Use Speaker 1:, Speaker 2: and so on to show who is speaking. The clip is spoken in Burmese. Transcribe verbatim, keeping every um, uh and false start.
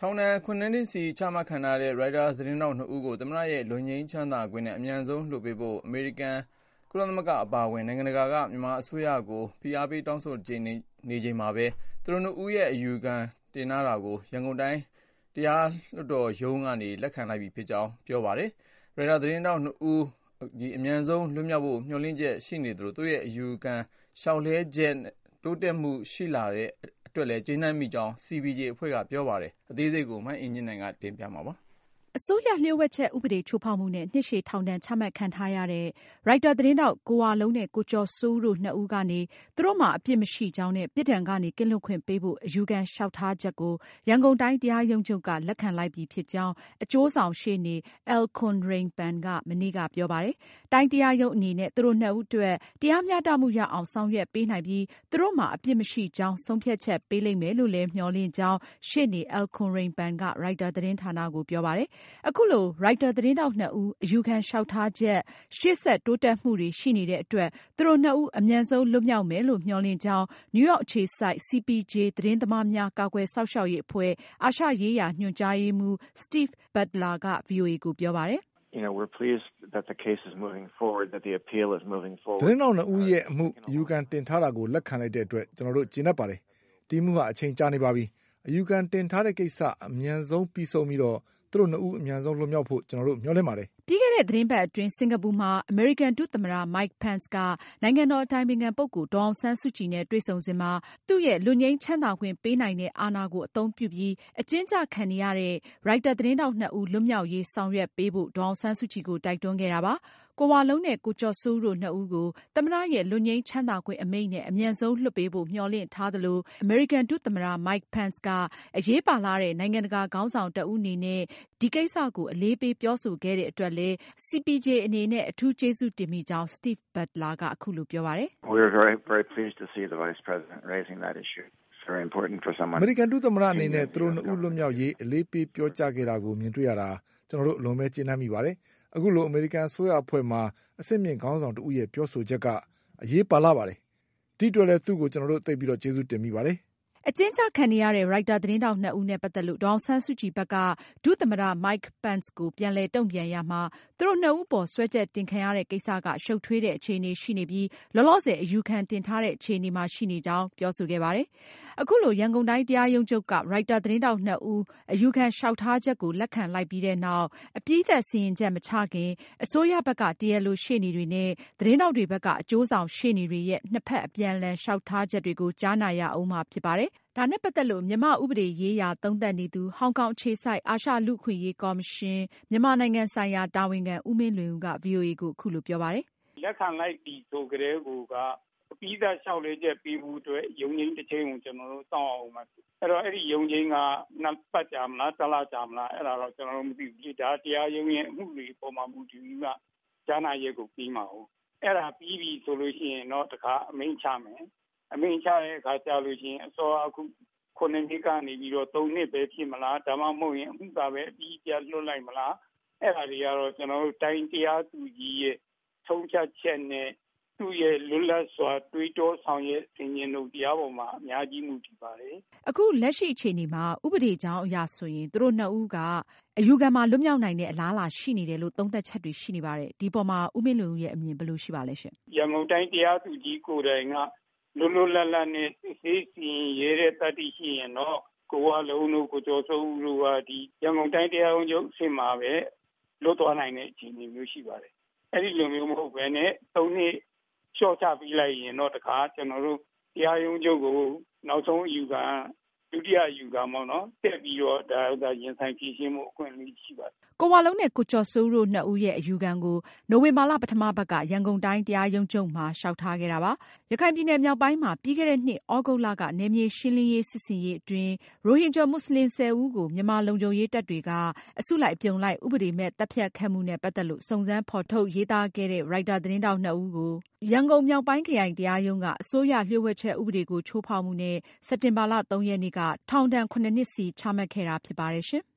Speaker 1: ထောင်ဒဏ်ခုနှစ်နှစ်စီချမှတ်ခံထားရတဲ့ ရိုက်တာသတင်းထောက်နှစ်ဦးကိုသမ္မတရဲ့လွတ်ငြိမ်းချမ်းသာခွင့်နဲ့အမြန်ဆုံးလွှတ်ပေးဖို့အမေရိကန်ကုလသမဂ္ဂအပါအဝင်နိုင်ငံတကာကမြန်မာအစိုးရကိုဖိအားပေးတောင်းဆိုနေချိန်မှာပဲသူတို့နှစ်ဦးရဲ့အယူခံတင်ထားတာကိုရန်ကုန်တိုင်းတရားလွှတ်တော်ရုံးကနေလက်ခံလိုက်ပြီဖြစ်ကြောင်းပြောပါတယ်။ရိုက်တာသတင်းထောက်နှစ်ဦးအမြန်ဆုံးလွတ်မြောက်ဖို့မျှော်လင့်ချက်ရှိနေသလိုသူတို့ရဲ့အယူခံလျှောက်လဲချက်တိုးတက်မှုရှိလာတဲ့အတွက်လည်းကျေနပ်မိကြောင်း စီ ပီ ဂျေ အဖွဲ့ကပြောပါတယ်။အသေးစိတ်ကိုမအင်ကြင်းနိုင်ကတင်ပြမှာပါ။
Speaker 2: အစိုးရလျှို့ဝှက်ချက်ဥပဒေချိုးဖောက်မှုနဲ့နှစ်ရှည်ထောင်ဒဏ်ချမှတ်ခံထားရတဲ့ရိုက်တာသတင်းထောက်ကိုဝလုံးနဲ့ကိုကျော်စိုးဦးတို့နှစ်ဦးကနေသူတို့မှာအပြစ်မရှိကြောင်းနဲ့ပြစ်ဒဏ်ကနေကင်းလွတ်ခွင့်ပေးဖို့အယူခံလျှောက်ထားချက်ကိုရန်ကုန်တိုင်းတရားရုံးချုပ်ကလက်ခံလိုက်ပြီဖြစ်ကြောင်းအကျိုးဆောင်ရှေ့နေ Elkhorn Rainpan ကမနေ့ကပြောပါတယ်။တိုင်းတရားရုံးအနေနဲ့သူတို့နှစ်ဦးအတွက်တရားမျှတမှုရအောင်ဆောင်ရွက်ပေးနိုင်ပြီးသူတို့မှာအပြစ်မရှိကြောင်းဆုံးဖြတ်ချက်ပေးလိမ့်မယ်လို့လည်းမျှော်လင့်ကြောင်းရှေ့နေ Elkhorn Rainpan ကရိုက်တာသတင်းဌာနကိုပြောပါတယ်။အခုလိုရိုက်တာသတင်းထောက်နှစ်ဦးအယူခံလျှောက်ထားချက်ရှေ့ဆက်တိုးတက်မှုတွေရှိနေတဲ့အတွက်သူတို့နှစ်ဦးအမြန်ဆုံးလွတ်မြောက်မယ်လို့မျှော်လင့်ကြောင်းနယူးယောက်အခြေစိုက် စီ ပီ ဂျေ သတင်းသမားများကာကွယ်စောင့်ရှောက်ရေးအဖွဲ့အာရှရေးရာညွှန်ကြားရေးမှူး Steve Butler က ဗွီအိုအေ ကိုပြောပါတယ်။
Speaker 3: You know, we're pleased that the case is moving forward, that the appeal is moving forward.
Speaker 4: သတင်းတော်နှစ်ဦးရဲ့အမှုအယူခံတင်ထားတာကိုလက်ခံလိုက်တဲ့အတွက်ကျွန်တော်တို့ကျေနပ်ပါတယ်။ဒီမှုဟာအချိန်ကြာနေပါပြီ။အယူခံတင်ထားတဲ့ကိစ္စအမြန်ဆုံးပြီးဆုံးပြီးတော့သူတို့နှစ်ဦးအမြန်ဆုံးလွတ်မြောက်ဖို့ကျွန်တော်တို့မျှော်လင့်ပါတယ်
Speaker 2: ။ပြီးခဲ့တဲ့သတင်းပတ်အတွင်းစင်ကာပူမှာအမေရိကန်ဒုသမ္မတ Mike Pence ကနိုင်ငံတော်အတိုင်ပင်ခံပုဂ္ဂိုလ်ဒေါ်အောင်ဆန်းစုကြည်နဲ့တွေ့ဆုံစဉ်မှာသူ့ရဲ့လွတ်ငြိမ်းချမ်းသာခွင့်ပေးနိုင်တဲ့အာဏာကိုအသုံးပြုပြီးအကျဉ်းချခံနေရတဲ့ရိုက်တာသတင်းထောက်နှစ်ဦးလွတ်မြောက်ရေးဆောင်ရွက်ပေးဖို့ဒေါ်အောင်ဆန်းစုကြည်ကိုတိုက်တွန်းခဲ့တာပါ။ကိုဝလုံးနဲ့ကိုကျော်စိုးဦးတို့နှစ်ဦးကိုသမ္မတရဲ့လွတ်ငြိမ်းချမ်းသာခွင့်အမိန့်နဲ့အမြန်ဆုံးလွှတ်ပေးဖို့မျှော်လင့်ထားသလိုအမေရိကန်ဒုသမ္မတ Mike Pence ကအရေးပါလာတဲ့နိုင်ငံတကာခေါင်းဆောင်တဦးအနေနဲ့ဒီကိစ္စကိုအလေးပေးပြောဆိုခဲ့တဲ့အတွက်လည်း စီ ပီ ဂျေ အနေနဲ့အထူးကျေးဇူးတင်မိကြောင်း Steve Butler ကအခုလိုပြောပါတယ်
Speaker 3: ။ We're very very pleased to see the Vice President raising that issue. It's very important for someone.
Speaker 4: အမေရိကန်ဒုသမ္မတအနေနဲ့သူတို့နှစ်ဦးလွတ်မြောက်ရေးအလေးပေးပြောကြားခဲ့တာကိုမြင်တွေ့ရတာကျွန်တော်တို့အလွန်ပဲကျေနပ်မိပါတယ်။အခုလိုအမေရိကန်အစိုးရအဖွဲ့မှာအဆင့်မြင့်ခေါင်းဆောင်တဦးရဲ့ပြောဆိုချက်ကအရေးပါလာပါတယ်။ဒီအတွက်လည်းသူ့ကိုကျွန်တော်တို့သိပြီးတော့ကျေးဇူးတင်မိပါတယ်။
Speaker 2: အကျဉ်းချခံနေရတဲ့ရိုက်တာသတင်းထောက်နှစ်ဦးနဲ့ပတ်သက်လို့ဒေါ်အောင်ဆန်းစုကြည်ဘက်ကဒုသမ္မတ Mike Pence ကိုပြန်လည်တုံ့ပြန်ရမှာသူတို့နှစ်ဦးပေါ်စွဲချက်တင်ခံရတဲ့ကိစ္စကရှုပ်ထွေးတဲ့အခြေအနေရှိနေပြီးလောလောဆယ်အယူခံတင်ထားတဲ့အခြေအနေမှာရှိနေကြောင်းပြောဆိုခဲ့ပါတယ်။အခုလိုရန်ကုန်တိုင်းတရားရုံးချုပ်ကရိုက်တာသတင်းထောက်နှစ်ဦးအယူခံလျှောက်ထားချက်ကိုလက်ခံလိုက်ပြီးတဲ့နောက်အပြီးသတ်စီရင်ချက်မချခင်အစိုးရဘက်ကတရားလိုရှေ့နေတွေနဲ့သတင်းထောက်တွေဘက်ကအကျိုးဆောင်ရှေ့နေတွေရဲ့နှစ်ဖက်အပြန်အလှန်လျှောက်ထားချက်တွေကိုကြားနာရအောင်မှာဖြစ်ပါတယ်။ဒါနဲ့ပတ်သက်လို့မြန်မာဥပဒေရေးရာသုံးသပ်နေသူဟောင်ကောင်အခြေစိုက်အာရှလူ့အခွင့်အရေးကော်မရှင်မြန်မာနိုင်ငံဆိုင်ရာတာဝန်ခံဦးမင်းလွင်ဦးက ဗွီအိုအေကိုအခုလိုပြောပါတယ်
Speaker 5: ။လက်ခံလိုက်ပြီဆိုကြတဲ့ကူကအပြီးသတ်လျှောက်လဲချက်ပေးဖို့အတွက်ရုံးချင်းတစ်ချိန်ကိုကျွန်တော်တို့စောင့်အောင်ပါ။အဲ့တော့အဲ့ဒီရုံးချင်းကနှစ်ပတ်ကြာမလားတစ်လကြာမလားအဲ့ဒါတော့ကျွန်တော်တို့မသိဘူး။ဒါတရားရုံးရဲ့အမှုတွေပေါ်မှာမူတည်ပြီးကကြားနာရက်ကိုပြီးမှာဟုတ်။အဲ့ဒါပြီးပြီဆိုလို့ရှိရင်တော့တခါအမိန့်ချမယ်။အမိန့်ချတဲ့အခါကြာလို့ရှိရင်အစောအခုခုနှစ်နှစ်ကနေပြီးတော့သုံးနှစ်ပဲဖြစ်မလားဒါမှမဟုတ်ရင်အမှုကပဲအပြီးပြလွတ်လိုက်မလားအဲ့ဒါတွေကတော့ကျွန်တော်တို့တိုင်းတရားသူကြီးရဲ့ထုံးချက်ချက်နဲ့သူ့ရဲ့လွတ်လပ်စွာတွေးတောဆောင်ရွက်ဆင်ခြင်တို့တရားပေါ်မှာအများကြီးမူတည်ပါတယ်
Speaker 2: အခုလက်ရှိအခြေအနေမှာဥပဒေကြောင်းအရဆိုရင်သူတို့နှစ်ဦးကအယူခံမှာလွတ်မြောက်နိုင်တဲ့အလားအလာရှိနေတယ်လို့သုံးသပ်ချက်တွေရှိနေပါတယ်ဒီပေါ်မှာဦးမင်းလွင်ဦးရဲ့အမြင်ဘယ်လိုရှိပါလဲရှင်
Speaker 5: ရန်ကုန်တိုင်းတရားသူကြီးကိုယ်တိုင်ကလွတ်လွတ်လပ်လပ်နဲ့စစ်ဆေးစီရင်ရဲတဲ့တတိရှိရင်တော့ကိုဝလုံးတို့ကိုကျော်စိုးဦးတို့ကဒီရန်ကုန်တိုင်းတရားရုံးချုပ်အဆင့်မှာပဲလွတ်သွားနိုင်တဲ့အခြေအနေမျိုးရှိပါတယ်အဲ့ဒီလိုမျိုးမဟုတ်ဘဲနဲ့သုံးနှစ်လျှော့ချပြီးလိုက်ရင်တော့တခါကျွန်တော်တို့တရားရုံးချုပ်ကိုနောက်ဆုံးအယူခံဒုတိယအယူခံပေါ့နော်တက်ပြီးတော့ဒါဥစ္စာရင်ဆိုင်ဖြည့်ရှင်းမှုအခွင့်အရေးရှိပါတယ်
Speaker 2: ကိုဝလုံးနဲ့ကိုကျော်စိုးတို့နှစ်ဦးရဲ့အယူခံကိုနိုဝင်ဘာလပထမပတ်ကရန်ကုန်တိုင်းတရားရုံးချုပ်မှာလျှောက်ထားခဲ့တာပါရခိုင်ပြည်နယ်မြောက်ပိုင်းမှာပြီးခဲ့တဲ့နှစ်ဩဂုတ်လကနယ်မြေရှင်းလင်းရေးစစ်ဆင်ရေးအတွင်းရိုဟင်ဂျာမွတ်စလင်ဆယ်ဦးကိုမြန်မာလုံခြုံရေးတပ်တွေကအစုလိုက်အပြုံလိုက်ဥပဒေမဲ့တပ်ဖြတ်ခဲ့မှုနဲ့ပတ်သက်လို့စုံစမ်းဖော်ထုတ်ရေးသားခဲ့တဲ့ရိုက်တာသတင်းတောက်နှစ်ဦးကိုရန်ကုန်မြောက်ပိုင်းခရိုင်တရားရုံးကအစိုးရလျှို့ဝှက်ချက်ဥပဒေကိုချိုးဖောက်မှုနဲ့စက်တင်ဘာလသုံးရက်နေ့ကထောင်ဒဏ်ခုနှစ်နှစ်စီချမှတ်ခဲ့တာဖြစ်ပါတယ်ရှင်